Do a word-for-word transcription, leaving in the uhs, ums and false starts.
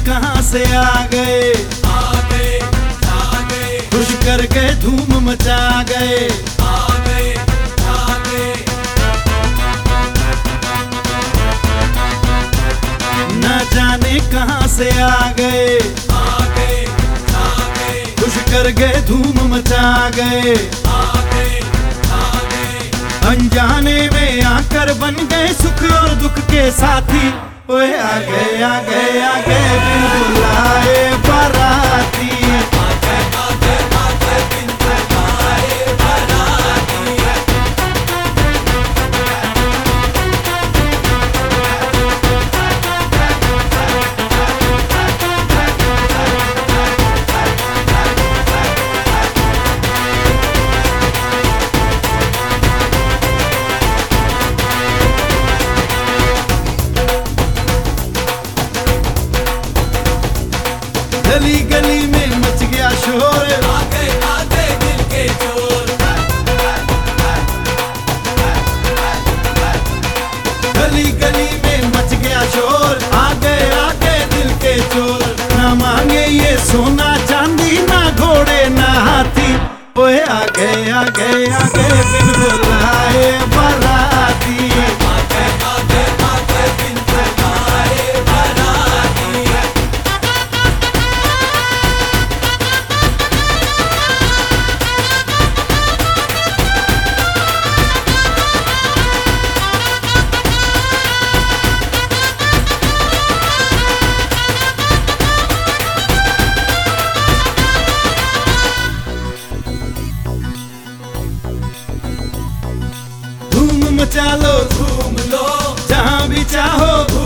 कहाँ से आ गए, आ गए, आ गए, खुश करके धूम मचा गए। आ गए, आ गए, न जाने कहाँ से आ गए, आ गए, आ गए, खुश करके धूम मचा गए। आ गए, आ गए, अनजाने में आकर बन गए सुख और दुख के साथी। ओए आ गए आ गए आ गए बिन बुलाए बाराती। आ गए, आ गए, आ गए, बिन बुलाए बाराती। गली गली में मच गया शोर, आ गए, आ गए, दिल के चोर। गली गली में मच गया शोर। आ गए आ गए दिल के चोर। ना मांगे ये सोना चांदी, ना घोड़े ना हाथी। ओए आ गए आ गए आ गए बिन बुलाए बाराती। आ गए, आ गए, आ गए, बिन बुलाए बाराती। धूम मचा लो घूम लो, जहाँ भी चाहो,